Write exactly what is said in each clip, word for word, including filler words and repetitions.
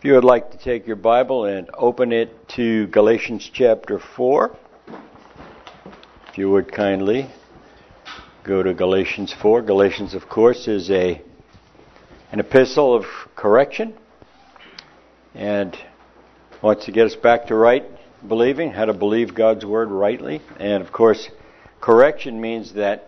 If you would like to take your Bible and open it to Galatians chapter four, if you would kindly go to Galatians four. Galatians, of course, is a an epistle of correction and wants to get us back to right believing, how to believe God's Word rightly. And, of course, correction means that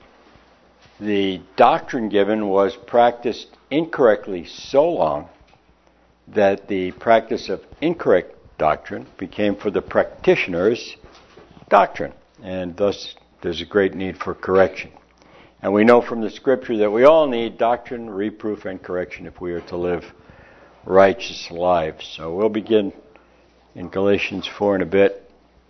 the doctrine given was practiced incorrectly so long that the practice of incorrect doctrine became for the practitioners doctrine, and thus there's a great need for correction. And we know from the Scripture that we all need doctrine, reproof, and correction if we are to live righteous lives. So we'll begin in Galatians four in a bit.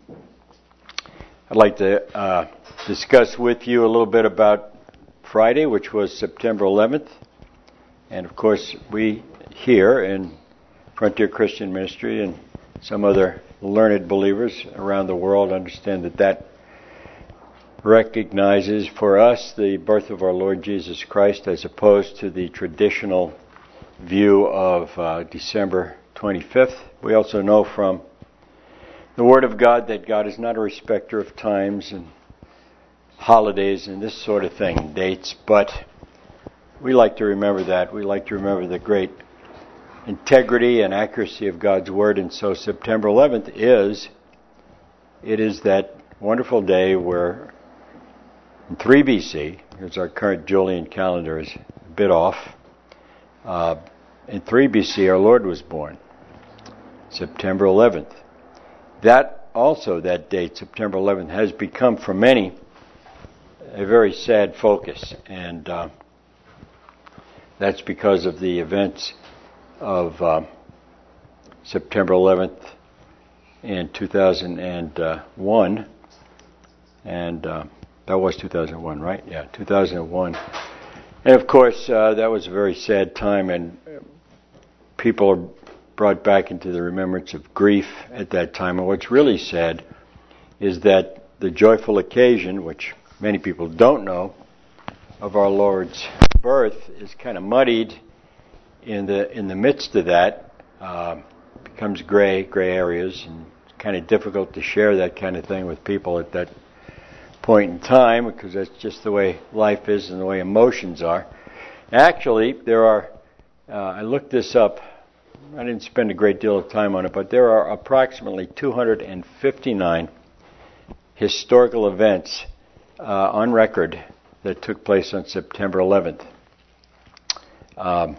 I'd like to uh, discuss with you a little bit about Friday, which was September eleventh. And of course, we here in Frontier Christian Ministry and some other learned believers around the world understand that that recognizes for us the birth of our Lord Jesus Christ as opposed to the traditional view of uh, December twenty-fifth. We also know from the Word of God that God is not a respecter of times and holidays and this sort of thing, dates, but we like to remember that. We like to remember the great integrity and accuracy of God's Word, and so September eleventh is, it is that wonderful day where in three B C, here's our current Julian calendar is a bit off, uh, in three B C our Lord was born, September eleventh. That also, that date, September eleventh, has become for many a very sad focus, and uh, that's because of the events of uh, September eleventh in two thousand one, and uh, that was two thousand one, right? Yeah, two thousand one. And of course, uh, that was a very sad time, and people are brought back into the remembrance of grief at that time. And what's really sad is that the joyful occasion, which many people don't know, of our Lord's birth is kind of muddied in the in the midst of that. Uh, becomes gray, gray areas, and it's kind of difficult to share that kind of thing with people at that point in time because that's just the way life is and the way emotions are. Actually, there are, uh, I looked this up, I didn't spend a great deal of time on it, but there are approximately two hundred fifty-nine historical events uh, on record that took place on September eleventh. Um,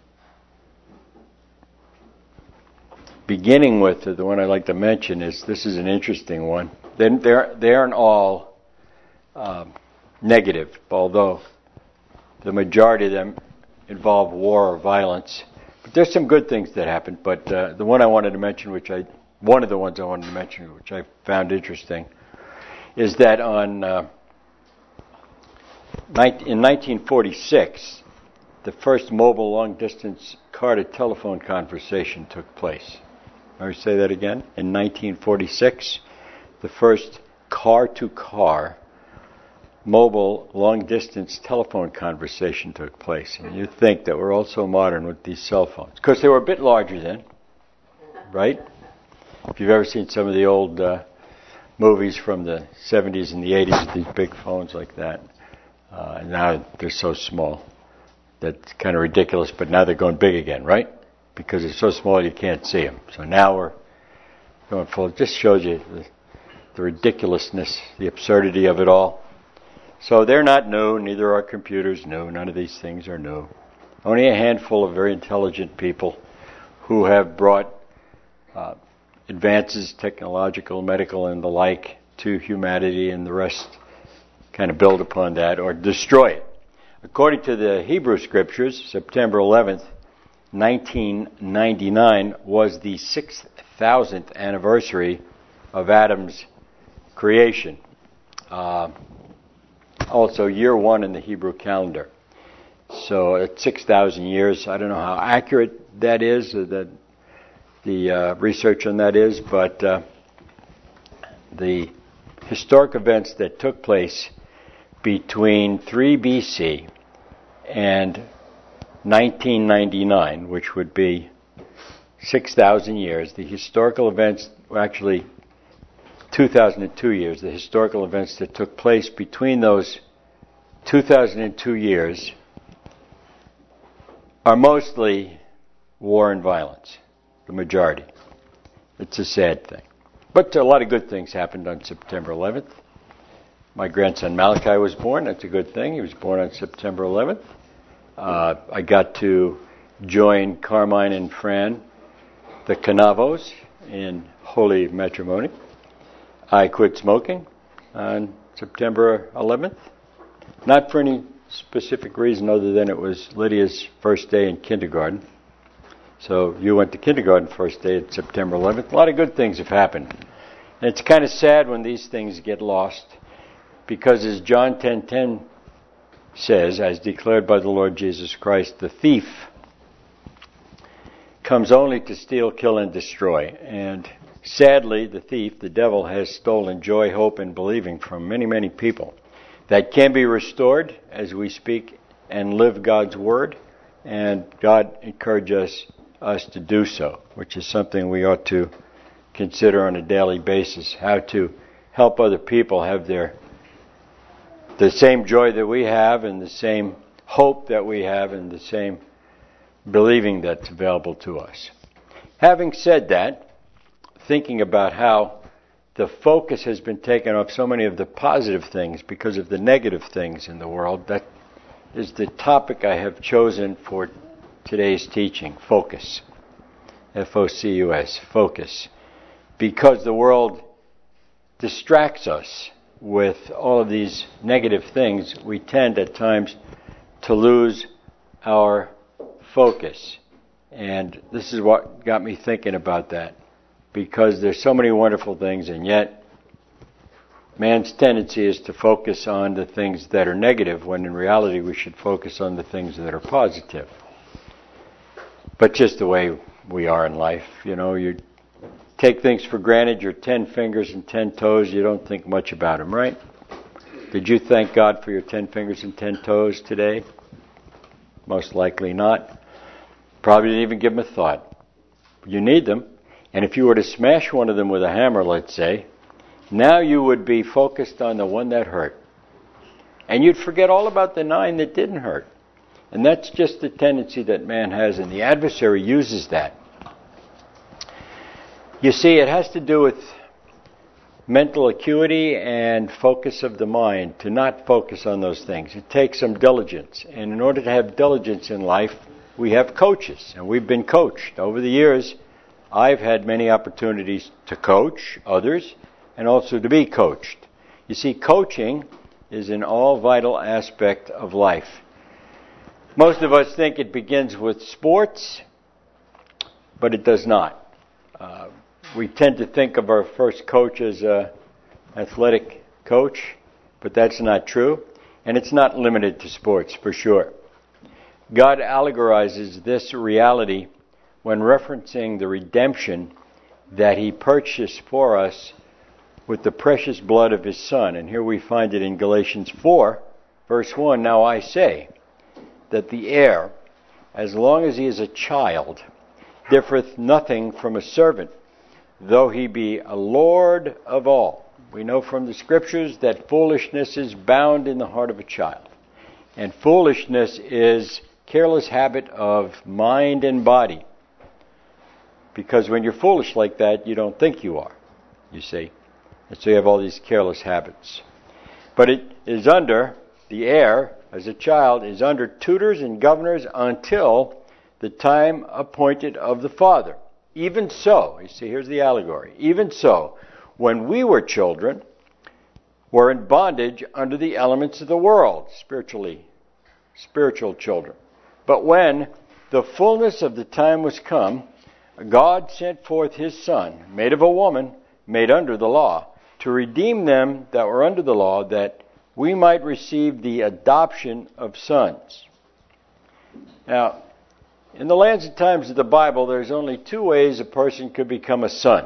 beginning with the one I'd like to mention is, this is an interesting one. Then they're, they aren't all um, negative, although the majority of them involve war or violence. But there's some good things that happened. But uh, the one I wanted to mention, which I, one of the ones I wanted to mention, which I found interesting, is that on uh, in nineteen forty-six, the first mobile long-distance car-to-telephone conversation took place. Let me say that again. In nineteen forty-six, the first car-to-car mobile long-distance telephone conversation took place. And you think that we're all so modern with these cell phones. Of course, they were a bit larger then, right? If you've ever seen some of the old uh, movies from the seventies and the eighties with these big phones like that, uh, now they're so small. That's kind of ridiculous, but now they're going big again, right? Because they're so small you can't see them. So now we're going full. It just shows you the, the ridiculousness, the absurdity of it all. So they're not new, neither are computers new. None of these things are new. Only a handful of very intelligent people who have brought uh, advances, technological, medical, and the like, to humanity, and the rest kind of build upon that or destroy it. According to the Hebrew Scriptures, September eleventh, nineteen ninety-nine was the six thousandth anniversary of Adam's creation. Uh, also, year one in the Hebrew calendar. So at six thousand years, I don't know how accurate that is, or that the uh, research on that is, but uh, the historic events that took place between three B C and nineteen ninety-nine, which would be six thousand years, the historical events, well, actually two thousand two years, the historical events that took place between those two thousand two years are mostly war and violence, the majority. It's a sad thing. But a lot of good things happened on September eleventh. My grandson Malachi was born. That's a good thing. He was born on September eleventh. Uh, I got to join Carmine and Fran, the Canavos, in holy matrimony. I quit smoking on September eleventh. Not for any specific reason other than it was Lydia's first day in kindergarten. So you went to kindergarten first day at September eleventh. A lot of good things have happened. And it's kind of sad when these things get lost, because as John ten ten says, as declared by the Lord Jesus Christ, the thief comes only to steal, kill, and destroy. And sadly, the thief, the devil, has stolen joy, hope, and believing from many, many people. That can be restored as we speak and live God's Word, and God encourages us, us to do so, which is something we ought to consider on a daily basis, how to help other people have their the same joy that we have and the same hope that we have and the same believing that's available to us. Having said that, thinking about how the focus has been taken off so many of the positive things because of the negative things in the world, that is the topic I have chosen for today's teaching, focus. F O C U S, focus. Because the world distracts us with all of these negative things, we tend at times to lose our focus. And this is what got me thinking about that. Because there's so many wonderful things, and yet man's tendency is to focus on the things that are negative, when in reality we should focus on the things that are positive. But just the way we are in life, you know, you take things for granted, your ten fingers and ten toes, you don't think much about them, right? Did you thank God for your ten fingers and ten toes today? Most likely not. Probably didn't even give them a thought. You need them. And if you were to smash one of them with a hammer, let's say, now you would be focused on the one that hurt. And you'd forget all about the nine that didn't hurt. And that's just the tendency that man has, and the adversary uses that. You see, it has to do with mental acuity and focus of the mind, to not focus on those things. It takes some diligence. And in order to have diligence in life, we have coaches, and we've been coached. Over the years, I've had many opportunities to coach others and also to be coached. You see, coaching is an all vital aspect of life. Most of us think it begins with sports, but it does not. Uh, we tend to think of our first coach as an athletic coach, but that's not true. And it's not limited to sports, for sure. God allegorizes this reality when referencing the redemption that He purchased for us with the precious blood of His Son. And here we find it in Galatians four, verse one, "Now I say that the heir, as long as he is a child, differeth nothing from a servant, though he be a lord of all." We know from the Scriptures that foolishness is bound in the heart of a child. And foolishness is careless habit of mind and body. Because when you're foolish like that, you don't think you are, you see. And so you have all these careless habits. But it is under, the heir, as a child, is under tutors and governors until the time appointed of the father. Even so, you see, here's the allegory. Even so, when we were children, were in bondage under the elements of the world, spiritually, spiritual children. But when the fullness of the time was come, God sent forth His Son, made of a woman, made under the law, to redeem them that were under the law, that we might receive the adoption of sons. Now, in the lands and times of the Bible, there's only two ways a person could become a son.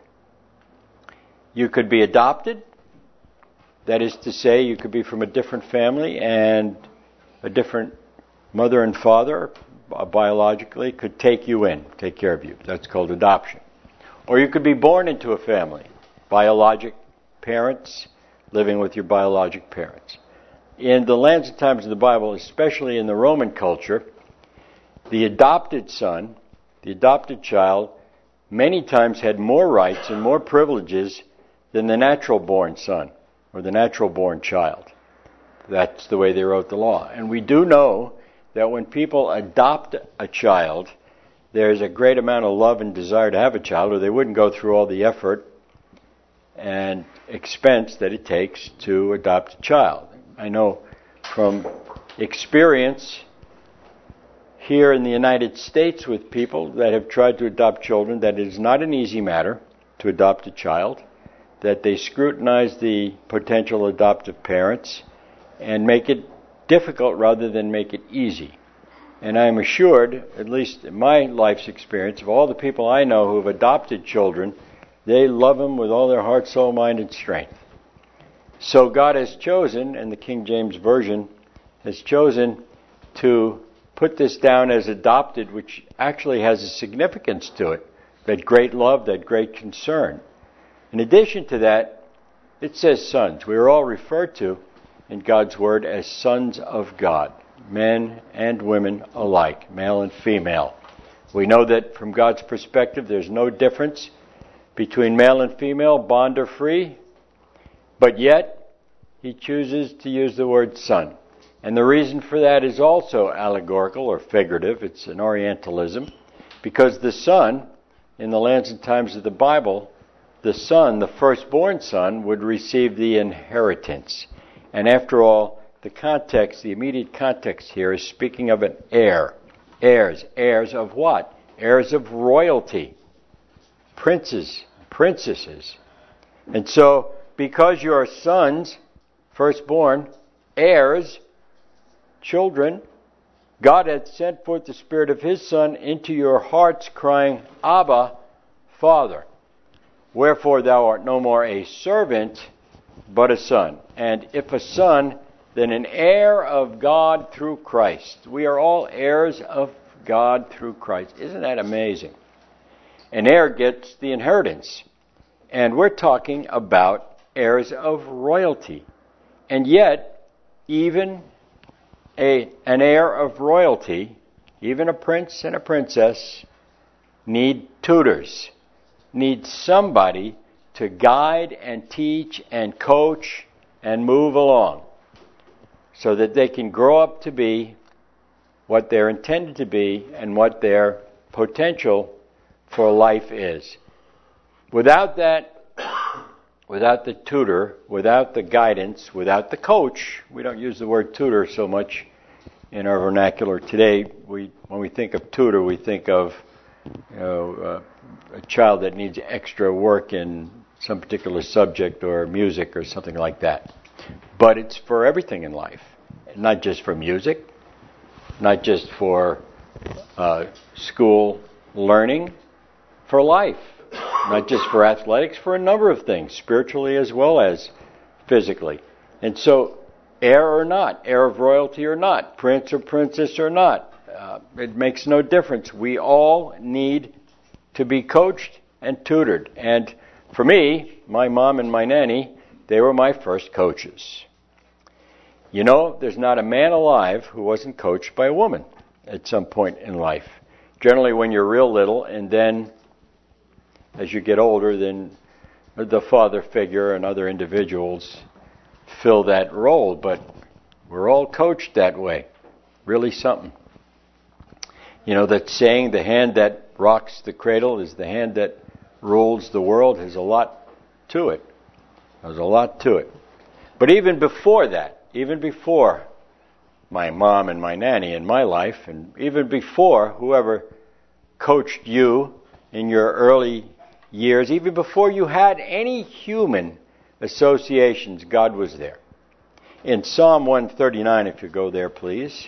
You could be adopted. That is to say, you could be from a different family and a different mother and father, uh, biologically could take you in, take care of you. That's called adoption. Or you could be born into a family, biologic parents, living with your biologic parents. In the lands and times of the Bible, especially in the Roman culture, the adopted son, the adopted child, many times had more rights and more privileges than the natural-born son or the natural-born child. That's the way they wrote the law. And we do know that when people adopt a child, there's a great amount of love and desire to have a child, or they wouldn't go through all the effort and expense that it takes to adopt a child. I know from experience here in the United States with people that have tried to adopt children that it is not an easy matter to adopt a child, that they scrutinize the potential adoptive parents and make it difficult rather than make it easy. And I am assured, at least in my life's experience, of all the people I know who have adopted children, they love them with all their heart, soul, mind, and strength. So God has chosen, and the King James Version has chosen to put this down as adopted, which actually has a significance to it, that great love, that great concern. In addition to that, it says sons. We are all referred to in God's Word as sons of God, men and women alike, male and female. We know that from God's perspective, there's no difference between male and female, bond or free, but yet He chooses to use the word son. And the reason for that is also allegorical or figurative. It's an Orientalism, because the son, in the lands and times of the Bible, the son, the firstborn son, would receive the inheritance. And after all, the context, the immediate context here is speaking of an heir. Heirs. Heirs of what? Heirs of royalty. Princes, princesses. And so, because you are sons, firstborn, heirs, children, God hath sent forth the Spirit of His Son into your hearts, crying, Abba, Father. Wherefore thou art no more a servant, but a son. And if a son, then an heir of God through Christ. We are all heirs of God through Christ. Isn't that amazing? An heir gets the inheritance. And we're talking about heirs of royalty. And yet, even a, an heir of royalty, even a prince and a princess, need tutors, need somebody to guide and teach and coach and move along so that they can grow up to be what they're intended to be and what their potential for life is. Without that, without the tutor, without the guidance, without the coach, we don't use the word tutor so much in our vernacular today. We, when we think of tutor, we think of you know, uh, a child that needs extra work in some particular subject or music or something like that. But it's for everything in life, not just for music, not just for uh, school learning, for life, not just for athletics, for a number of things, spiritually as well as physically. And so, heir or not, heir of royalty or not, prince or princess or not, uh, it makes no difference. We all need to be coached and tutored. And for me, my mom and my nanny, they were my first coaches. You know, there's not a man alive who wasn't coached by a woman at some point in life. Generally when you're real little, and then as you get older, then the father figure and other individuals fill that role. But we're all coached that way. Really something. You know, that saying, the hand that rocks the cradle is the hand that rules the world, has a lot to it. There's a lot to it. But even before that, even before my mom and my nanny in my life, and even before whoever coached you in your early years, even before you had any human associations, God was there. In Psalm one thirty-nine, if you go there, please,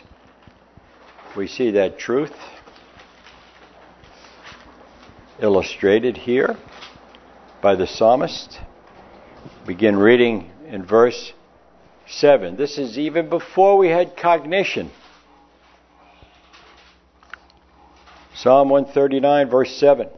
we see that truth illustrated here by the psalmist. Begin reading in verse seven. This is even before we had cognition. Psalm one thirty-nine, verse seven.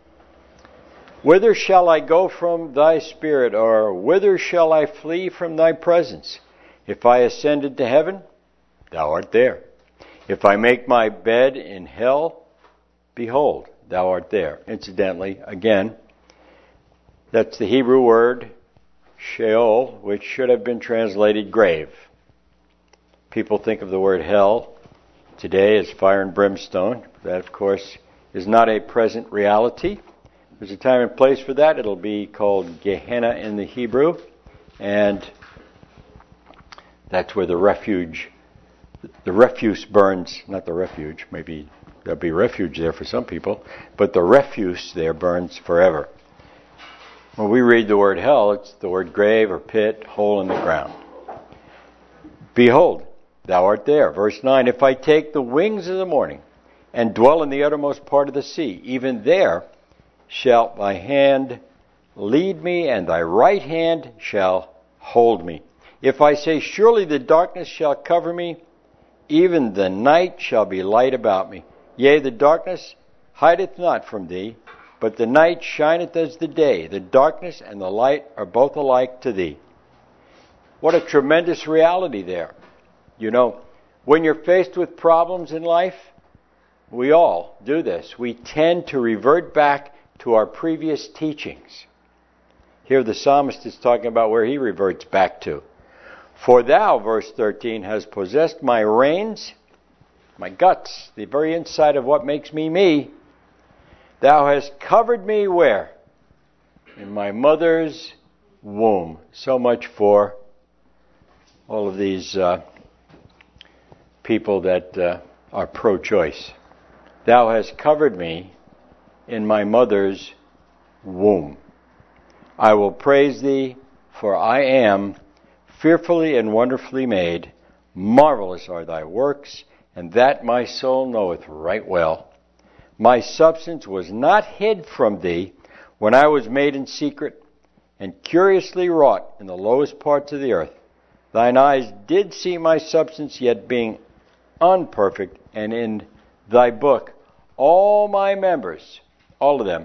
Whither shall I go from thy spirit, or whither shall I flee from thy presence? If I ascend into heaven, thou art there. If I make my bed in hell, behold, thou art there. Incidentally, again, that's the Hebrew word Sheol, which should have been translated grave. People think of the word hell today as fire and brimstone. That, of course, is not a present reality. There's a time and place for that. It'll be called Gehenna in the Hebrew, and that's where the refuge, the refuse burns, not the refuge, maybe there'll be refuge there for some people, but the refuse there burns forever. When we read the word hell, it's the word grave or pit, hole in the ground. Behold, thou art there. Verse nine, if I take the wings of the morning and dwell in the uttermost part of the sea, even there shall thy hand lead me, and thy right hand shall hold me. If I say, surely the darkness shall cover me, even the night shall be light about me. Yea, the darkness hideth not from thee, but the night shineth as the day. The darkness and the light are both alike to thee. What a tremendous reality there. You know, when you're faced with problems in life, we all do this. We tend to revert back to our previous teachings. Here the psalmist is talking about where he reverts back to. For thou, verse thirteen, hast possessed my reins, my guts, the very inside of what makes me me. Thou hast covered me where? In my mother's womb. So much for all of these uh, people that uh, are pro-choice. Thou hast covered me in my mother's womb. I will praise thee, for I am fearfully and wonderfully made. Marvelous are thy works, and that my soul knoweth right well. My substance was not hid from thee when I was made in secret and curiously wrought in the lowest parts of the earth. Thine eyes did see my substance, yet being unperfect, and in thy book all my members, all of them,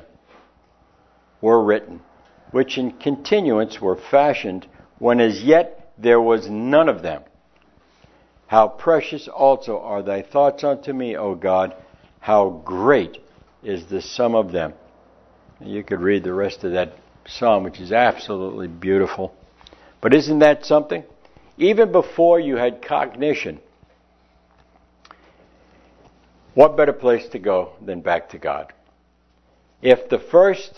were written, which in continuance were fashioned, when as yet there was none of them. How precious also are thy thoughts unto me, O God! How great is the sum of them. You could read the rest of that psalm, which is absolutely beautiful. But isn't that something? Even before you had cognition, what better place to go than back to God? If the first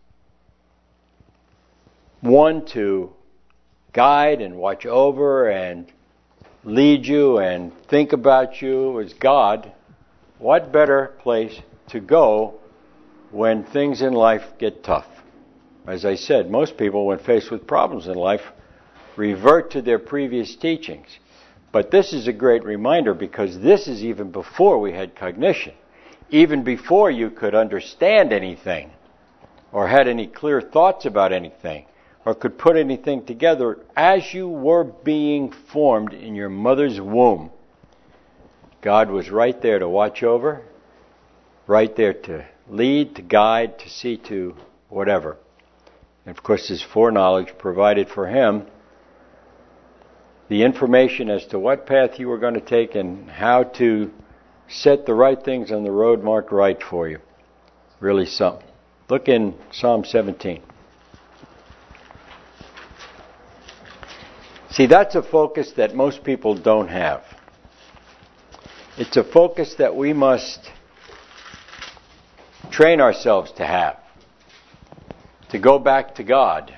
one to guide and watch over and lead you and think about you was God, what better place to go when things in life get tough? As I said, most people, when faced with problems in life, revert to their previous teachings. But this is a great reminder, because this is even before we had cognition. Even before you could understand anything, or had any clear thoughts about anything, or could put anything together, as you were being formed in your mother's womb, God was right there to watch over, right there to lead, to guide, to see to whatever. And of course, His foreknowledge provided for him the information as to what path you were going to take and how to set the right things on the road marked right for you. Really something. Look in Psalm seventeen. See, that's a focus that most people don't have. It's a focus that we must train ourselves to have, to go back to God.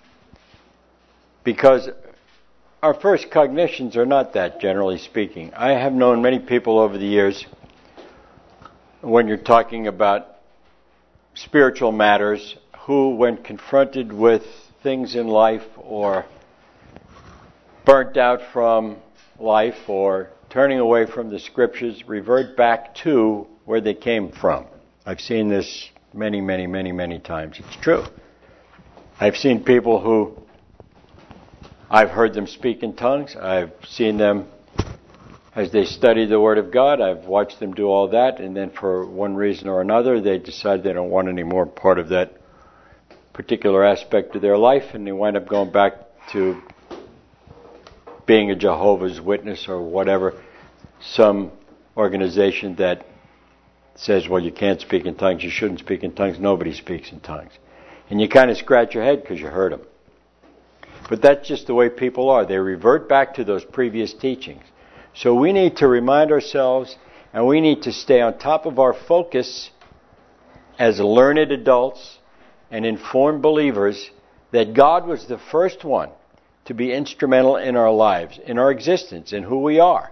Because our first cognitions are not that, generally speaking. I have known many people over the years, when you're talking about spiritual matters, who, when confronted with things in life or burnt out from life or turning away from the Scriptures, revert back to where they came from. I've seen this many, many, many, many times. It's true. I've seen people who, I've heard them speak in tongues. I've seen them as they study the Word of God. I've watched them do all that, and then for one reason or another, they decide they don't want any more part of that particular aspect of their life, and they wind up going back to being a Jehovah's Witness or whatever, some organization that says, well, you can't speak in tongues, you shouldn't speak in tongues, nobody speaks in tongues. And you kind of scratch your head because you heard them. But that's just the way people are. They revert back to those previous teachings. So we need to remind ourselves, and we need to stay on top of our focus as learned adults and informed believers that God was the first one to be instrumental in our lives, in our existence, in who we are.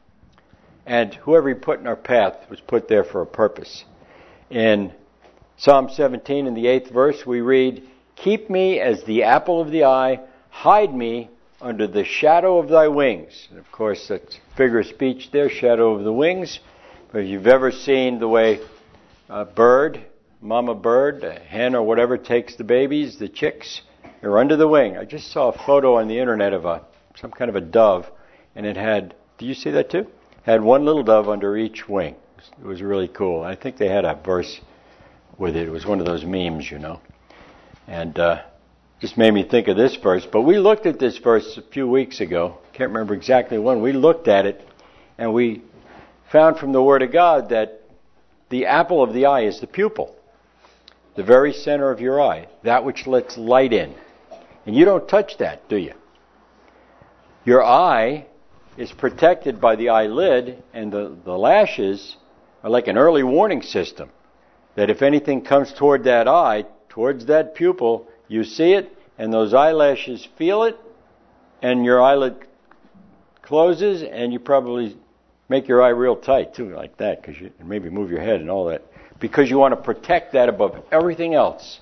And whoever He put in our path was put there for a purpose. In Psalm seventeen, in the eighth verse, we read, "Keep me as the apple of the eye, hide me under the shadow of thy wings." And of course, that's figure of speech there, shadow of the wings. But if you've ever seen the way a bird, mama bird, a hen or whatever, takes the babies, the chicks, they're under the wing. I just saw a photo on the internet of a some kind of a dove, and it had, did you see that too? Had one little dove under each wing. It was really cool. I think they had a verse with it. It was one of those memes, you know. And uh, just made me think of this verse. But we looked at this verse a few weeks ago. Can't remember exactly when. We looked at it, and we found from the Word of God that the apple of the eye is the pupil, the very center of your eye, that which lets light in. And you don't touch that, do you? Your eye is protected by the eyelid, and the, the lashes are like an early warning system, that if anything comes toward that eye, towards that pupil, you see it, and those eyelashes feel it, and your eyelid closes, and you probably make your eye real tight, too, like that, because you and maybe move your head and all that, because you want to protect that above everything else.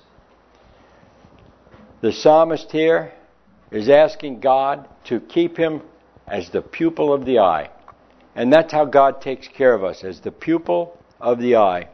The psalmist here is asking God to keep him as the pupil of the eye. And that's how God takes care of us, as the pupil of the eye.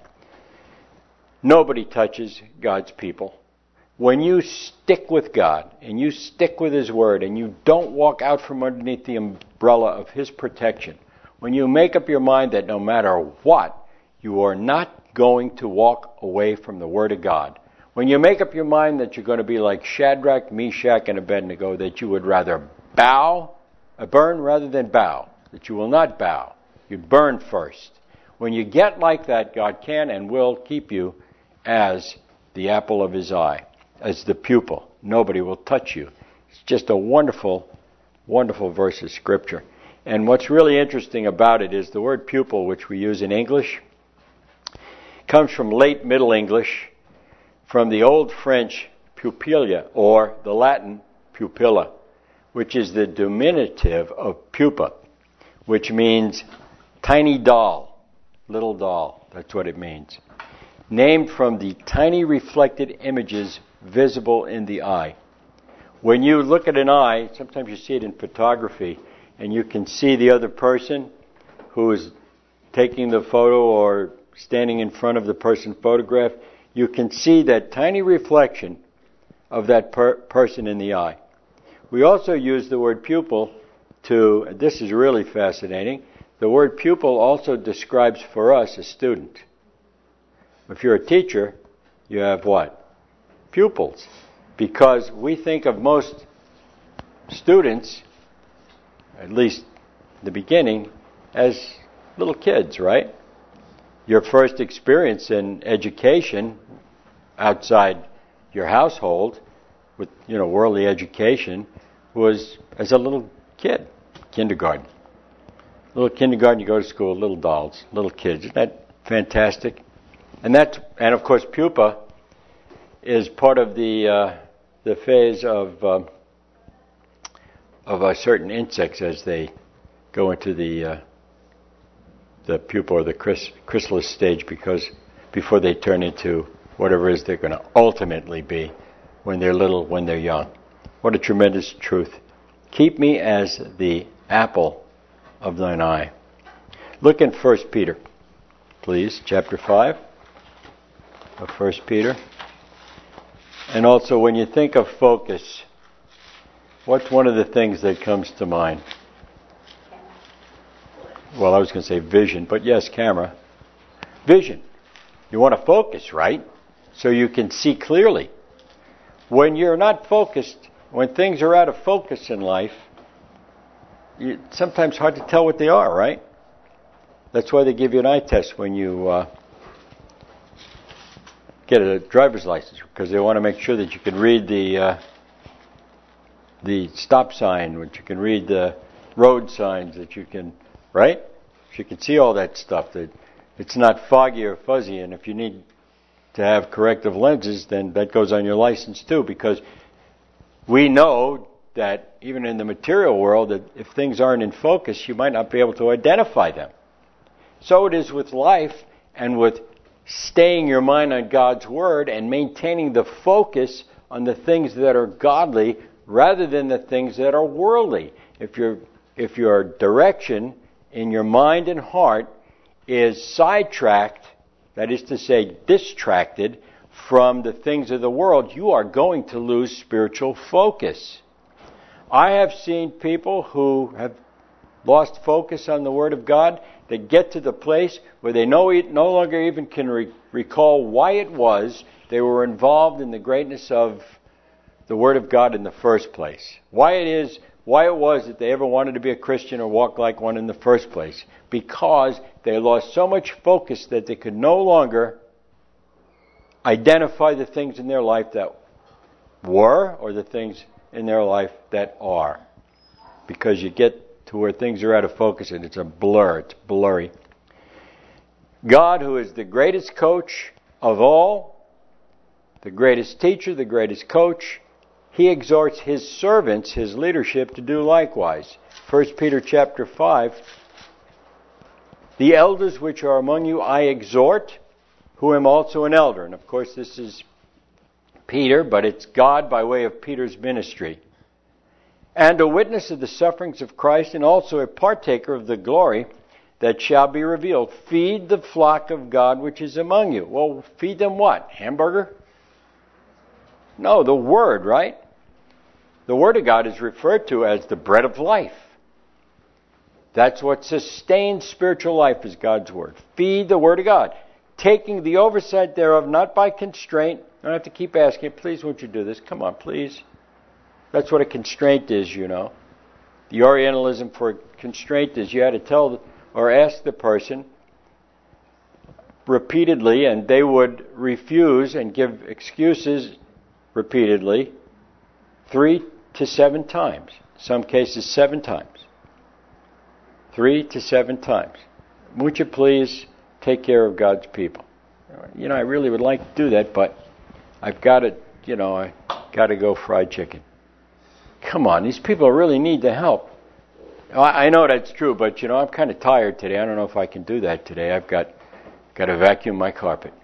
Nobody touches God's people. When you stick with God, and you stick with His Word, and you don't walk out from underneath the umbrella of His protection, when you make up your mind that no matter what, you are not going to walk away from the Word of God, when you make up your mind that you're going to be like Shadrach, Meshach, and Abednego, that you would rather bow, uh, burn rather than bow, that you will not bow, you'd burn first. When you get like that, God can and will keep you as the apple of His eye, as the pupil. Nobody will touch you. It's just a wonderful, wonderful verse of Scripture. And what's really interesting about it is the word pupil, which we use in English, comes from late Middle English, from the Old French pupilla, or the Latin pupilla, which is the diminutive of pupa, which means tiny doll, little doll. That's what it means. Named from the tiny reflected images visible in the eye. When you look at an eye, sometimes you see it in photography, and you can see the other person who is taking the photo or standing in front of the person photographed. You can see that tiny reflection of that per- person in the eye. We also use the word pupil to, this is really fascinating, the word pupil also describes for us a student. If you're a teacher, you have what? Pupils. Because we think of most students, at least in the beginning, as little kids, right? Your first experience in education outside your household with, you know, worldly education was as a little kid, kindergarten. Little kindergarten, you go to school, little dolls, little kids. Isn't that fantastic? And that, and of course, pupa is part of the uh, the phase of uh, of uh, certain insects as they go into the uh, the pupa or the chris- chrysalis stage, because before they turn into whatever it is they're going to ultimately be when they're little, when they're young. What a tremendous truth. Keep me as the apple of thine eye. Look in First Peter, please, chapter five of First Peter. And also, when you think of focus, what's one of the things that comes to mind? well, I was going to say vision, but yes, camera. Vision. You want to focus, right? So you can see clearly. When you're not focused, when things are out of focus in life, it's sometimes hard to tell what they are, right? That's why they give you an eye test when you uh, get a driver's license, because they want to make sure that you can read the uh, the stop sign, that you can read the road signs, that you can, right? So you can see all that stuff, that it's not foggy or fuzzy, and if you need to have corrective lenses, then that goes on your license too, because we know that even in the material world, that if things aren't in focus, you might not be able to identify them. So it is with life and with staying your mind on God's Word and maintaining the focus on the things that are godly rather than the things that are worldly. If your if your direction in your mind and heart is sidetracked, that is to say, distracted from the things of the world, you are going to lose spiritual focus. I have seen people who have lost focus on the Word of God. They get to the place where they no, no longer even can re- recall why it was they were involved in the greatness of the Word of God in the first place. Why it is, why it was that they ever wanted to be a Christian or walk like one in the first place. Because they lost so much focus that they could no longer identify the things in their life that were or the things in their life that are. Because you get to where things are out of focus and it's a blur, it's blurry. God, who is the greatest coach of all, the greatest teacher, the greatest coach, He exhorts His servants, His leadership, to do likewise. First Peter chapter five, the elders which are among you I exhort, who am also an elder. And of course this is Peter, but it's God by way of Peter's ministry. And a witness of the sufferings of Christ, and also a partaker of the glory that shall be revealed. Feed the flock of God which is among you. Well, feed them what? Hamburger? No, the Word, right? The Word of God is referred to as the bread of life. That's what sustains spiritual life, is God's Word. Feed the Word of God, taking the oversight thereof, not by constraint. I don't have to keep asking, please won't you do this? Come on, please. That's what a constraint is, you know. The Orientalism for constraint is you had to tell or ask the person repeatedly, and they would refuse and give excuses repeatedly, three to seven times. Some cases, seven times. Three to seven times. Would you please take care of God's people? You know, I really would like to do that, but I've got to, you know, I got to go fried chicken. Come on, these people really need the help. I know that's true, but, you know, I'm kind of tired today. I don't know if I can do that today. I've got got to vacuum my carpet.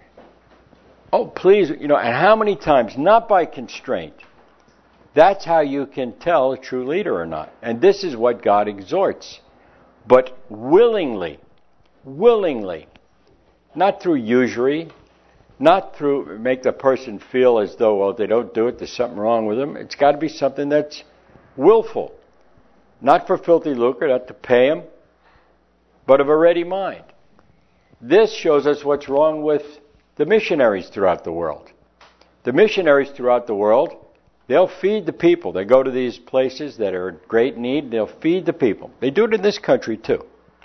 Oh, please, you know, and how many times? Not by constraint. That's how you can tell a true leader or not. And this is what God exhorts. But willingly, willingly, not through usury, not through make the person feel as though, well, they don't do it, there's something wrong with them. It's got to be something that's willful. Not for filthy lucre, not to pay them, but of a ready mind. This shows us what's wrong with the missionaries throughout the world. The missionaries throughout the world, they'll feed the people. They go to these places that are in great need. They'll feed the people. They do it in this country too.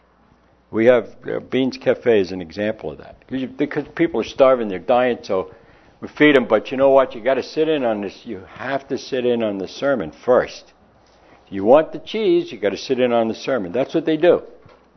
We have uh, Beans Cafe as an example of that. Because people are starving, they're dying, so we feed them. But you know what? You got to sit in on this. You have to sit in on the sermon first. If you want the cheese, you got to sit in on the sermon. That's what they do.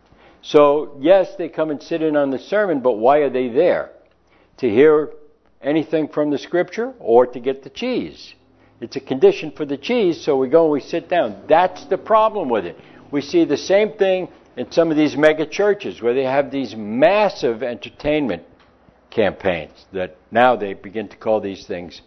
So yes, they come and sit in on the sermon, but why are they there? To hear anything from the Scripture or to get the cheese? It's a condition for the cheese, so we go and we sit down. That's the problem with it. We see the same thing in some of these mega churches where they have these massive entertainment campaigns that now they begin to call these things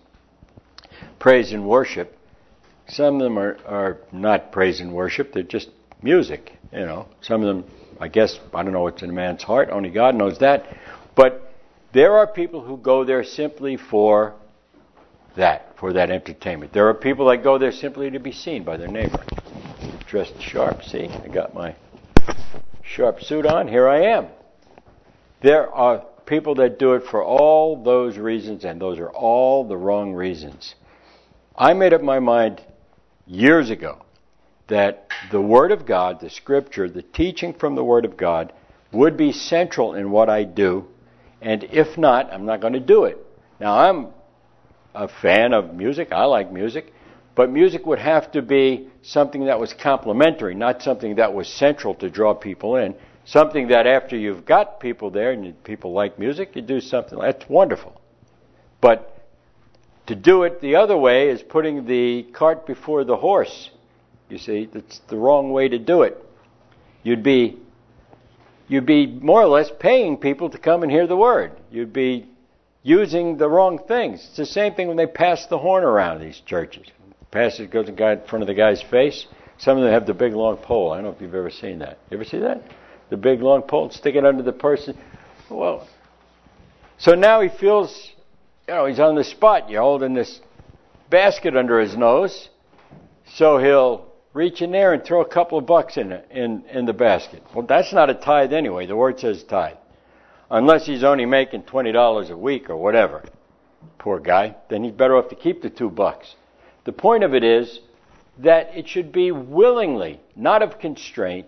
praise and worship. Some of them are, are not praise and worship, they're just music, you know. Some of them, I guess, I don't know what's in a man's heart, only God knows that. But there are people who go there simply for that, for that entertainment. There are people that go there simply to be seen by their neighbor. Dressed sharp, see? I got my sharp suit on, here I am. There are people that do it for all those reasons, and those are all the wrong reasons. I made up my mind years ago that the Word of God, the Scripture, the teaching from the Word of God would be central in what I do, and if not, I'm not going to do it. Now, I'm a fan of music. I like music. But music would have to be something that was complementary, not something that was central to draw people in. Something that after you've got people there and people like music, you do something. That's wonderful. But to do it the other way is putting the cart before the horse. You see, that's the wrong way to do it. You'd be, you'd be more or less paying people to come and hear the Word. You'd be using the wrong things. It's the same thing when they pass the horn around these churches. The pastor goes in front of the guy's face. Some of them have the big long pole. I don't know if you've ever seen that. You ever see that? The big long pole, stick it under the person. Well, so now he feels, you know, he's on the spot. You're holding this basket under his nose, so he'll reach in there and throw a couple of bucks in the, in, in the basket. Well, that's not a tithe anyway. The Word says tithe. Unless he's only making twenty dollars a week or whatever. Poor guy. Then he's better off to keep the two bucks. The point of it is that it should be willingly, not of constraint.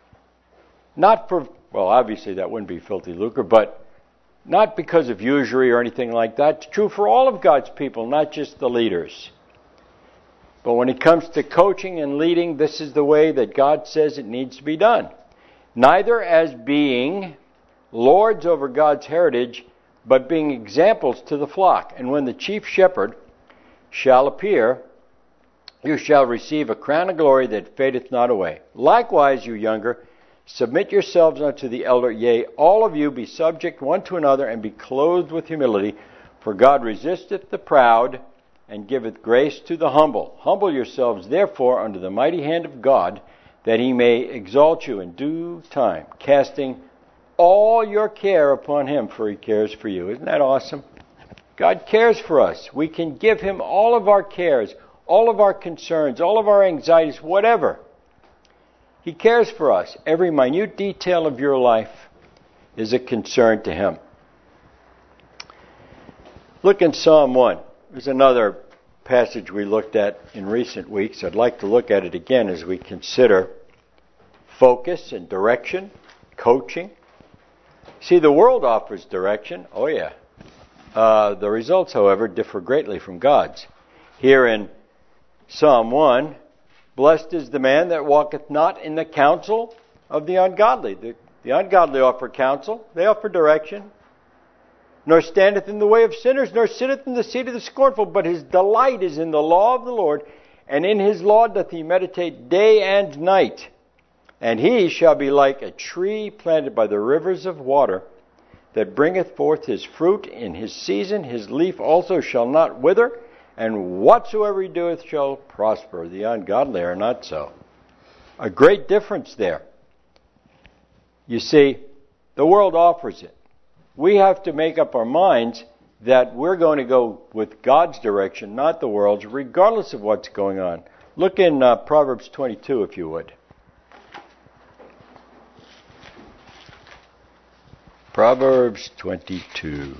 Not for, well, obviously that wouldn't be filthy lucre, but not because of usury or anything like that. It's true for all of God's people, not just the leaders. But when it comes to coaching and leading, this is the way that God says it needs to be done. Neither as being lords over God's heritage, but being examples to the flock. And when the chief shepherd shall appear, you shall receive a crown of glory that fadeth not away. Likewise, you younger, submit yourselves unto the elder. Yea, all of you be subject one to another, and be clothed with humility. For God resisteth the proud, and giveth grace to the humble. Humble yourselves, therefore, under the mighty hand of God, that he may exalt you in due time, casting all your care upon him, for he cares for you. Isn't that awesome? God cares for us. We can give him all of our cares, all of our concerns, all of our anxieties, whatever. He cares for us. Every minute detail of your life is a concern to him. Look in Psalm one. There's another passage we looked at in recent weeks. I'd like to look at it again as we consider focus and direction, coaching. See, the world offers direction. Oh, yeah. Uh, the results, however, differ greatly from God's. Here in Psalm one, blessed is the man that walketh not in the counsel of the ungodly. The, the ungodly offer counsel. They offer direction. Nor standeth in the way of sinners, nor sitteth in the seat of the scornful. But his delight is in the law of the Lord, and in his law doth he meditate day and night. And he shall be like a tree planted by the rivers of water, that bringeth forth his fruit in his season. His leaf also shall not wither, and whatsoever he doeth shall prosper. The ungodly are not so. A great difference there. You see, the world offers it. We have to make up our minds that we're going to go with God's direction, not the world's, regardless of what's going on. Look in uh, Proverbs twenty-two, if you would. Proverbs twenty-two.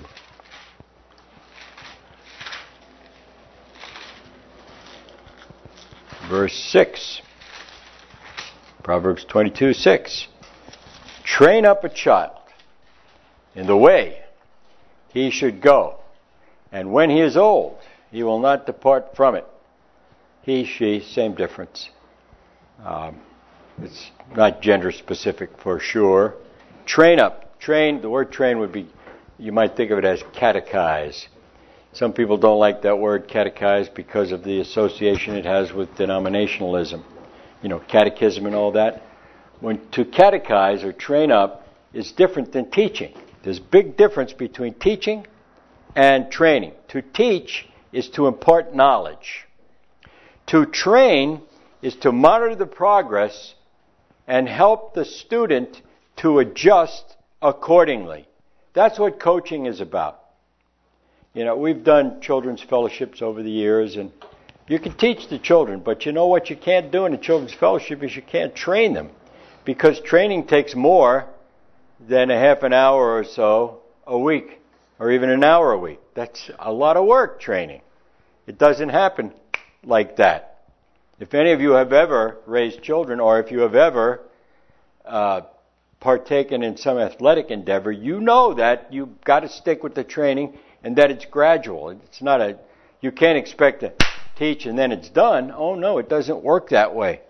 Verse six. Proverbs twenty-two, six. Train up a child in the way he should go, and when he is old, he will not depart from it. He, she, same difference. Um, it's not gender specific for sure. Train up. Train, the word train would be, you might think of it as catechize. Some people don't like that word catechize because of the association it has with denominationalism. You know, catechism and all that. When to catechize or train up is different than teaching. There's a big difference between teaching and training. To teach is to impart knowledge. To train is to monitor the progress and help the student to adjust accordingly. That's what coaching is about. You know, we've done children's fellowships over the years, and you can teach the children, but you know what you can't do in a children's fellowship is you can't train them, Because training takes more than a half an hour or so a week, or even an hour a week. That's a lot of work, training. It doesn't happen like that. If any of you have ever raised children, or if you have ever uh, partaken in some athletic endeavor, you know that you've got to stick with the training and that it's gradual. It's not a, you can't expect to teach and then it's done. Oh no, it doesn't work that way.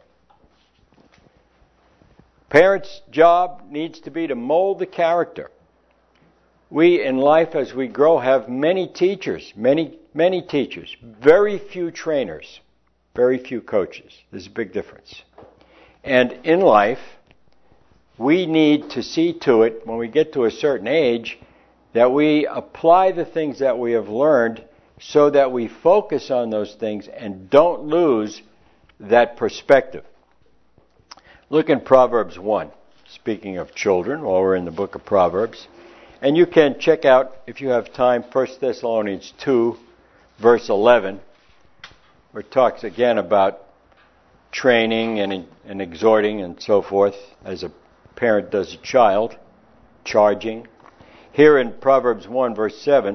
Parents' job needs to be to mold the character. We in life as we grow have many teachers, many, many teachers, very few trainers, very few coaches. There's a big difference. And in life, we need to see to it when we get to a certain age that we apply the things that we have learned so that we focus on those things and don't lose that perspective. Look in Proverbs one, speaking of children, while we're in the book of Proverbs. And you can check out, if you have time, First Thessalonians two, verse eleven, where it talks again about training and, and exhorting and so forth, as a parent does a child, charging. Here in Proverbs one, verse seven,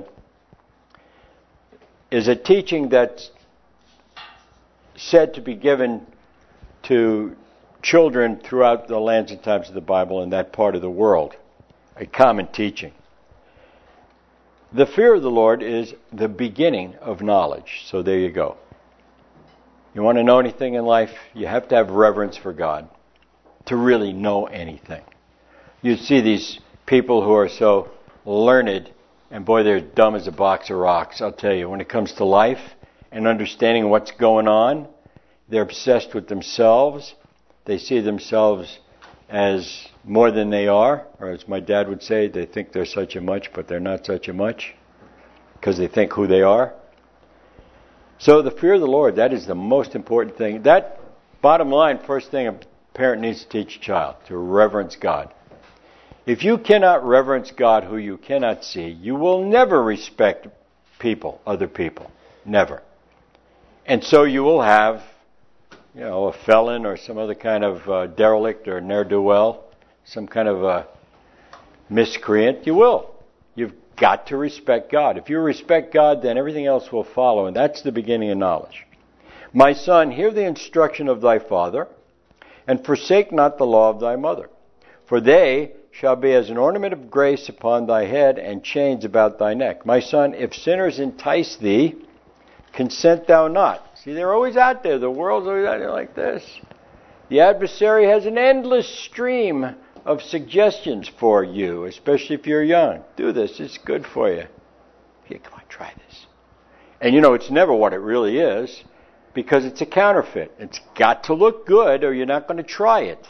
is a teaching that's said to be given to children throughout the lands and times of the Bible in that part of the world. A common teaching. The fear of the Lord is the beginning of knowledge. So there you go. You want to know anything in life, you have to have reverence for God to really know anything. You see these people who are so learned, and boy, they're dumb as a box of rocks. I'll tell you, when it comes to life and understanding what's going on, they're obsessed with themselves. They see themselves as more than they are, or as my dad would say, they think they're such a much, but they're not such a much, because they think who they are. So the fear of the Lord, that is the most important thing. That, bottom line, first thing a parent needs to teach a child, to reverence God. If you cannot reverence God who you cannot see, you will never respect people, other people. Never. And so you will have, you know, a felon or some other kind of uh, derelict or ne'er-do-well, some kind of a miscreant. You will. You've got to respect God. If you respect God, then everything else will follow, and that's the beginning of knowledge. My son, hear the instruction of thy father, and forsake not the law of thy mother. For they shall be as an ornament of grace upon thy head, and chains about thy neck. My son, if sinners entice thee, consent thou not. See, they're always out there. The world's always out there like this. The adversary has an endless stream of suggestions for you, especially if you're young. Do this. It's good for you. Here, come on, try this. And you know, it's never what it really is, because it's a counterfeit. It's got to look good or you're not going to try it.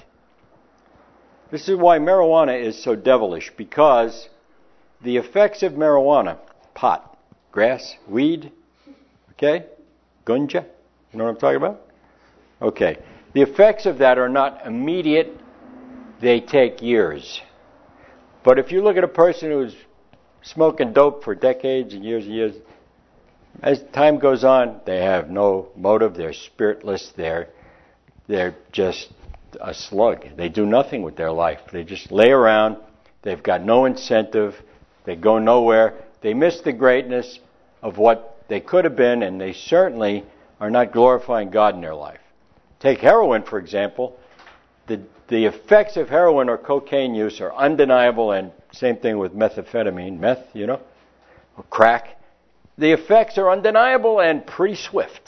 This is why marijuana is so devilish, because the effects of marijuana, pot, grass, weed, okay, gunja, you know what I'm talking about? Okay. The effects of that are not immediate. They take years. But if you look at a person who's smoking dope for decades and years and years, as time goes on, they have no motive. They're spiritless. They're, they're just a slug. They do nothing with their life. They just lay around. They've got no incentive. They go nowhere. They miss the greatness of what they could have been, and they certainly are not glorifying God in their life. Take heroin, for example. The, the effects of heroin or cocaine use are undeniable, and same thing with methamphetamine, meth, you know, or crack. The effects are undeniable and pretty swift.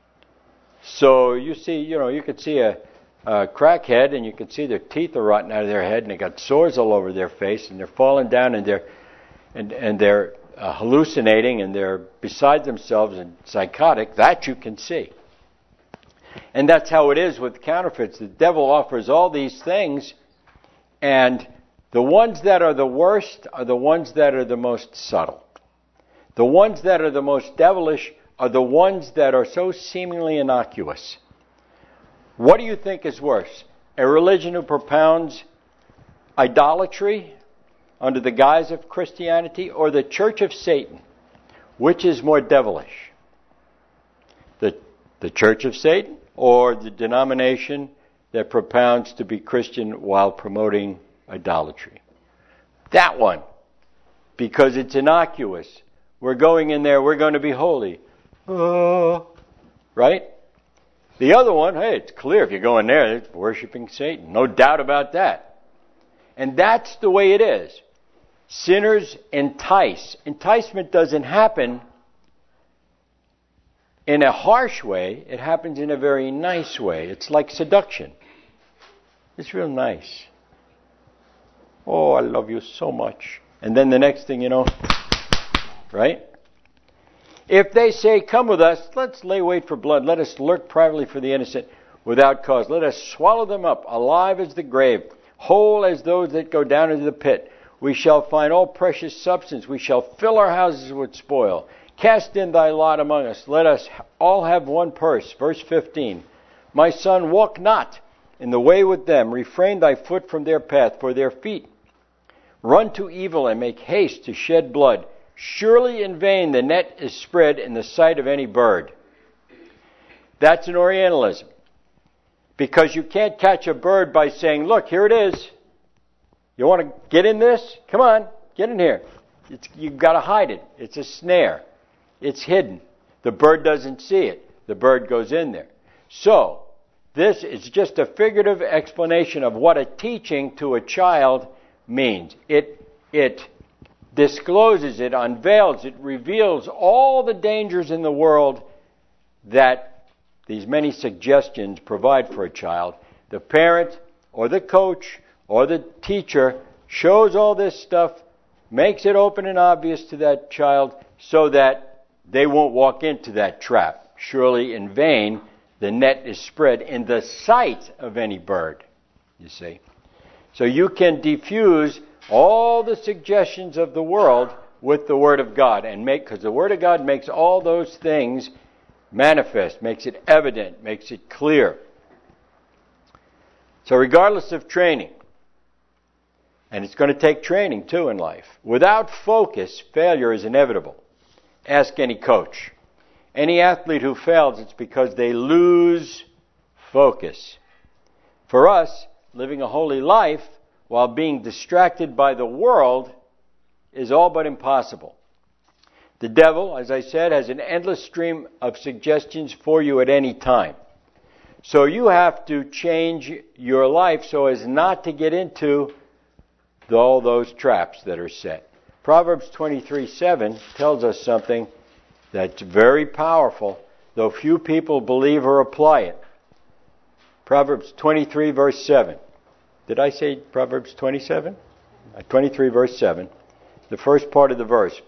So you see, you know, you could see a, a crackhead, and you could see their teeth are rotting out of their head, and they got sores all over their face, and they're falling down, and they're and and they're uh, hallucinating, and they're beside themselves and psychotic. That you can see. And that's how it is with counterfeits. The devil offers all these things, and the ones that are the worst are the ones that are the most subtle. The ones that are the most devilish are the ones that are so seemingly innocuous. What do you think is worse? A religion who propounds idolatry under the guise of Christianity, or the Church of Satan? Which is more devilish? The, the Church of Satan, or the denomination that propounds to be Christian while promoting idolatry. That one, because it's innocuous. We're going in there, we're going to be holy. Oh, right? The other one, hey, it's clear if you go in there, it's worshiping Satan. No doubt about that. And that's the way it is. Sinners entice. Enticement doesn't happen in a harsh way. It happens in a very nice way. It's like seduction. It's real nice. Oh, I love you so much. And then the next thing you know, right? If they say, come with us, let's lay wait for blood. Let us lurk privately for the innocent without cause. Let us swallow them up, alive as the grave, whole as those that go down into the pit. We shall find all precious substance. We shall fill our houses with spoil. Cast in thy lot among us. Let us all have one purse. Verse fifteen. My son, walk not in the way with them. Refrain thy foot from their path, for their feet run to evil and make haste to shed blood. Surely in vain the net is spread in the sight of any bird. That's an Orientalism. Because you can't catch a bird by saying, look, here it is. You want to get in this? Come on, get in here. It's, you've got to hide it. It's a snare. It's hidden. The bird doesn't see it. The bird goes in there. So, this is just a figurative explanation of what a teaching to a child means. It, it discloses, it unveils, it reveals all the dangers in the world that these many suggestions provide for a child. The parent or the coach or the teacher shows all this stuff, makes it open and obvious to that child so that they won't walk into that trap. Surely in vain the net is spread in the sight of any bird, you see. So you can diffuse all the suggestions of the world with the Word of God, and make, because the Word of God makes all those things manifest, makes it evident, makes it clear. So regardless of training, and it's going to take training too in life, without focus, failure is inevitable. Ask any coach. Any athlete who fails, it's because they lose focus. For us, living a holy life while being distracted by the world is all but impossible. The devil, as I said, has an endless stream of suggestions for you at any time. So you have to change your life so as not to get into all those traps that are set. Proverbs twenty-three seven tells us something that's very powerful, though few people believe or apply it. Proverbs twenty-three verse seven. Did I say Proverbs twenty-seven? twenty-three verse seven. The first part of the verse.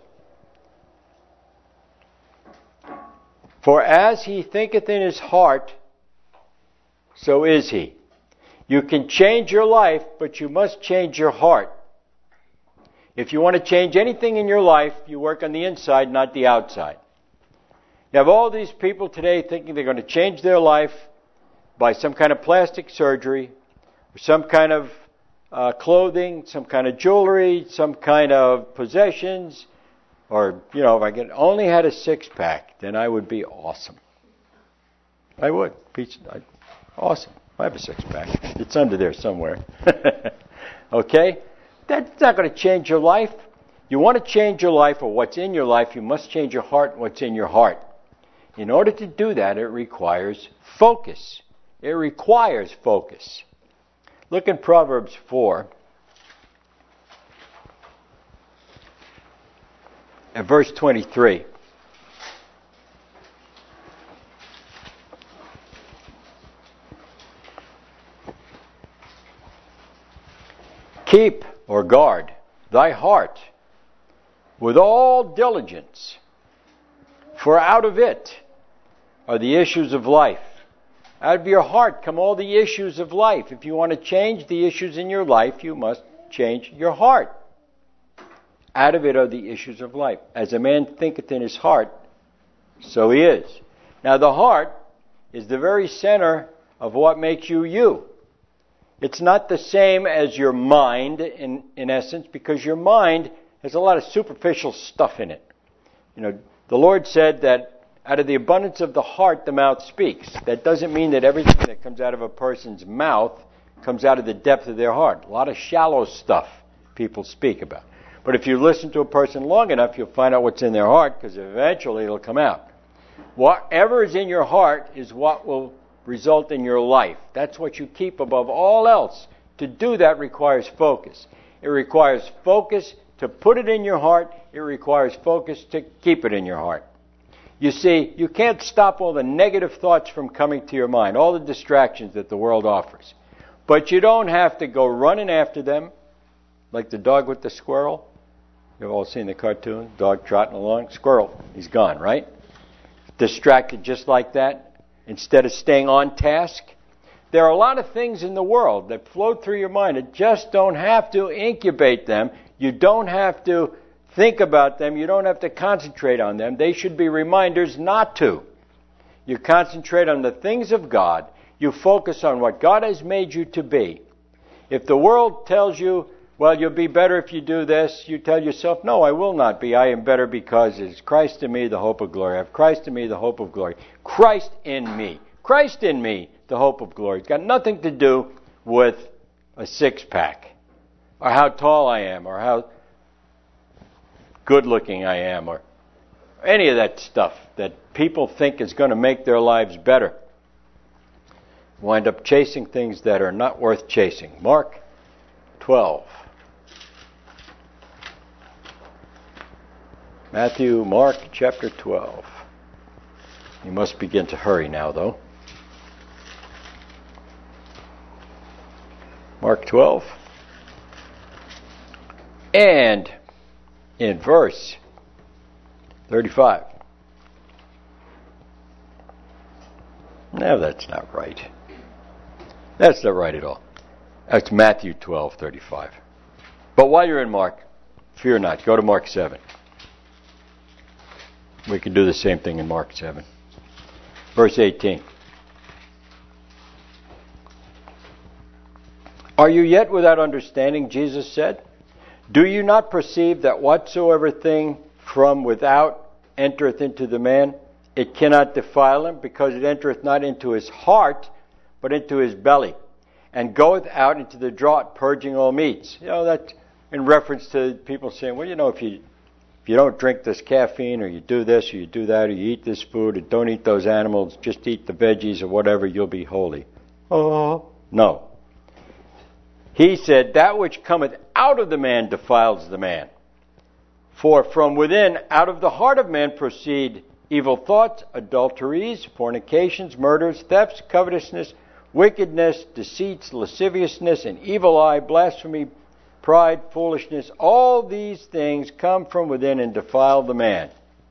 For as he thinketh in his heart, so is he. You can change your life, but you must change your heart. If you want to change anything in your life, you work on the inside, not the outside. You have all these people today thinking they're going to change their life by some kind of plastic surgery, or some kind of uh, clothing, some kind of jewelry, some kind of possessions, or, you know, if I could only had a six-pack, then I would be awesome. I would. Awesome. I have a six-pack. It's under there somewhere. Okay? That's not going to change your life. You want to change your life or what's in your life, you must change your heart and what's in your heart. In order to do that, it requires focus. It requires focus. Look in Proverbs four. At verse twenty-three. Keep or guard thy heart with all diligence, for out of it are the issues of life. Out of your heart come all the issues of life. If you want to change the issues in your life, you must change your heart. Out of it are the issues of life. As a man thinketh in his heart, so he is. Now the heart is the very center of what makes you you. It's not the same as your mind in, in essence, because your mind has a lot of superficial stuff in it. You know, the Lord said that out of the abundance of the heart, the mouth speaks. That doesn't mean that everything that comes out of a person's mouth comes out of the depth of their heart. A lot of shallow stuff people speak about. But if you listen to a person long enough, you'll find out what's in their heart, because eventually it'll come out. Whatever is in your heart is what will result in your life. That's what you keep above all else. To do that requires focus. It requires focus to put it in your heart. It requires focus to keep it in your heart. You see, you can't stop all the negative thoughts from coming to your mind, all the distractions that the world offers. But you don't have to go running after them, like the dog with the squirrel. You've all seen the cartoon, dog trotting along, squirrel, he's gone, right? Distracted just like that, instead of staying on task. There are a lot of things in the world that float through your mind that just don't have to incubate them. You don't have to think about them. You don't have to concentrate on them. They should be reminders not to. You concentrate on the things of God. You focus on what God has made you to be. If the world tells you, well, you'll be better if you do this, you tell yourself, no, I will not be. I am better because it's Christ in me, the hope of glory. I have Christ in me, the hope of glory. Christ in me. Christ in me, the hope of glory. It's got nothing to do with a six-pack, or how tall I am, or how good-looking I am, or any of that stuff that people think is going to make their lives better. Wind up chasing things that are not worth chasing. Mark twelve. Matthew, Mark, chapter twelve. You must begin to hurry now, though. Mark twelve. And in verse thirty-five. No, that's not right. That's not right at all. That's Matthew twelve, thirty-five. But while you're in Mark, fear not. Go to Mark seven. We can do the same thing in Mark seven. Verse eighteen. Are you yet without understanding, Jesus said? Do you not perceive that whatsoever thing from without entereth into the man, it cannot defile him, because it entereth not into his heart, but into his belly, and goeth out into the draught, purging all meats? You know, that's in reference to people saying, well, you know, if you if you don't drink this caffeine, or you do this, or you do that, or you eat this food, or don't eat those animals, just eat the veggies or whatever, you'll be holy. Oh, no. He said, that which cometh out of the man defiles the man. For from within, out of the heart of man proceed evil thoughts, adulteries, fornications, murders, thefts, covetousness, wickedness, deceits, lasciviousness, an evil eye, blasphemy, pride, foolishness. All these things come from within and defile the man.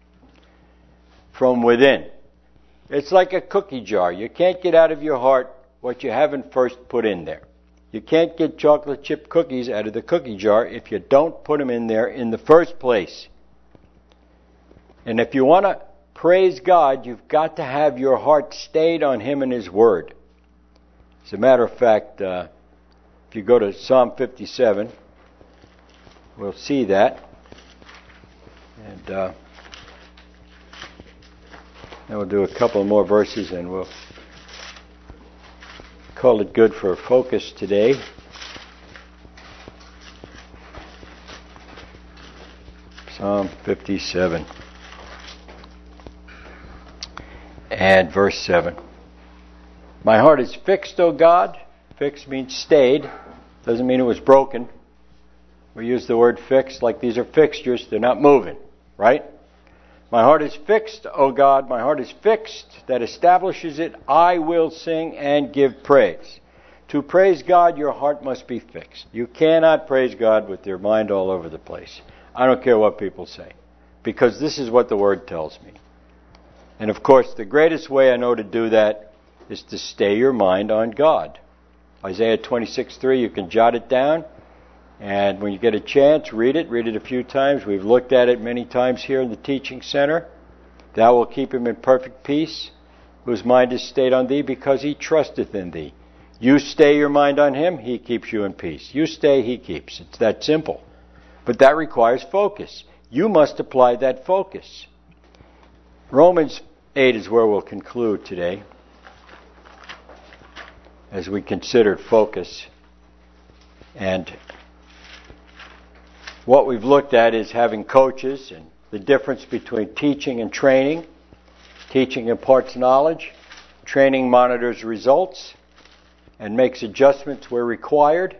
From within. It's like a cookie jar. You can't get out of your heart what you haven't first put in there. You can't get chocolate chip cookies out of the cookie jar if you don't put them in there in the first place. And if you want to praise God, you've got to have your heart stayed on Him and His Word. As a matter of fact, uh, if you go to Psalm fifty-seven, we'll see that. And uh, then we'll do a couple more verses and we'll call it good for focus today. Psalm fifty-seven and verse seven. My heart is fixed, O God. Fixed means stayed. Doesn't mean it was broken. We use the word fixed like these are fixtures. They're not moving, right? My heart is fixed, O God. My heart is fixed that establishes it. I will sing and give praise. To praise God, your heart must be fixed. You cannot praise God with your mind all over the place. I don't care what people say, because this is what the Word tells me. And of course, the greatest way I know to do that is to stay your mind on God. Isaiah twenty-six three, you can jot it down. And when you get a chance, read it. Read it a few times. We've looked at it many times here in the teaching center. Thou wilt keep him in perfect peace, whose mind is stayed on thee, because he trusteth in thee. You stay your mind on him, he keeps you in peace. You stay, he keeps. It's that simple. But that requires focus. You must apply that focus. Romans eight is where we'll conclude today as we considered focus. And what we've looked at is having coaches and the difference between teaching and training. Teaching imparts knowledge. Training monitors results and makes adjustments where required.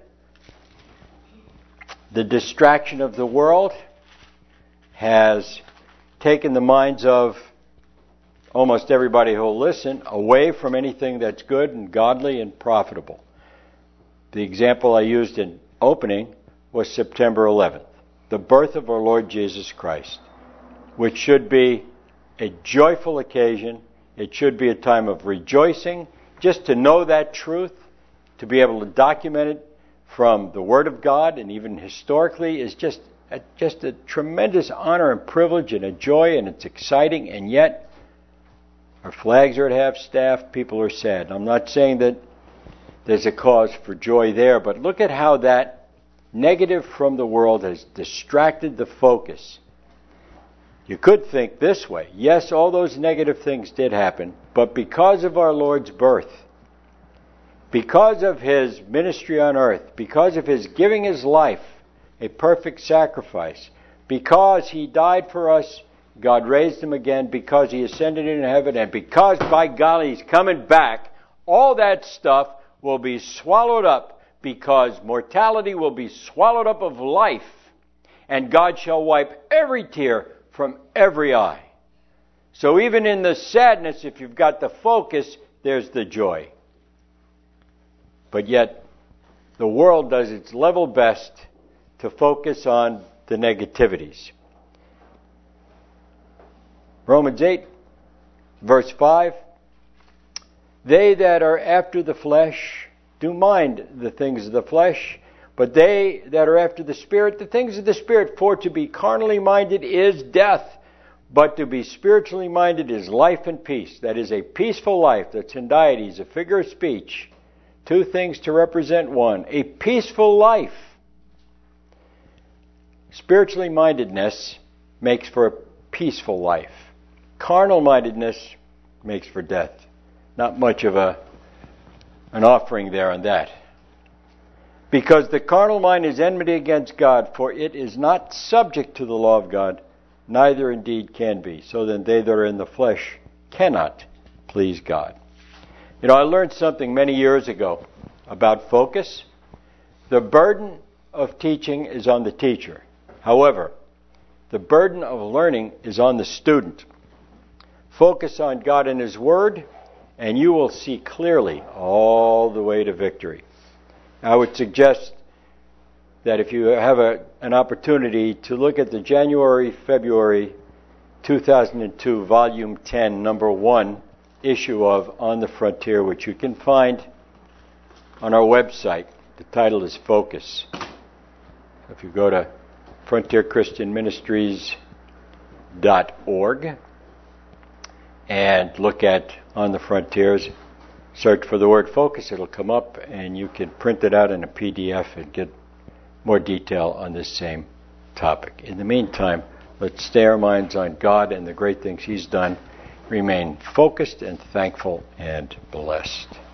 The distraction of the world has taken the minds of almost everybody who will listen away from anything that's good and godly and profitable. The example I used in opening was September eleventh, the birth of our Lord Jesus Christ, which should be a joyful occasion. It should be a time of rejoicing, just to know that truth, to be able to document it from the Word of God, and even historically, is just a, just a tremendous honor and privilege and a joy, and it's exciting, and yet our flags are at half-staff, people are sad. I'm not saying that there's a cause for joy there, but look at how that negative from the world has distracted the focus. You could think this way. Yes, all those negative things did happen, but because of our Lord's birth, because of His ministry on earth, because of His giving His life, a perfect sacrifice, because He died for us, God raised Him again, because He ascended into heaven, and because, by golly, He's coming back, all that stuff will be swallowed up, because mortality will be swallowed up of life, and God shall wipe every tear from every eye. So even in the sadness, if you've got the focus, there's the joy. But yet, the world does its level best to focus on the negativities. Romans eight, verse five, they that are after the flesh do mind the things of the flesh, but they that are after the Spirit, the things of the Spirit. For to be carnally minded is death, but to be spiritually minded is life and peace. That is a peaceful life. The Tindaites, a figure of speech. Two things to represent one. A peaceful life. Spiritually mindedness makes for a peaceful life. Carnal mindedness makes for death. Not much of a an offering there on that. Because the carnal mind is enmity against God, for it is not subject to the law of God, neither indeed can be. So then they that are in the flesh cannot please God. You know, I learned something many years ago about focus. The burden of teaching is on the teacher. However, the burden of learning is on the student. Focus on God and His Word, and you will see clearly all the way to victory. I would suggest that if you have a, an opportunity to look at the January, February two thousand two, Volume ten, Number one issue of On the Frontier, which you can find on our website. The title is Focus. If you go to frontier christian ministries dot org and look at On the Frontiers, search for the word focus, it'll come up, and you can print it out in a P D F and get more detail on this same topic. In the meantime, let's stay our minds on God and the great things He's done. Remain focused and thankful and blessed.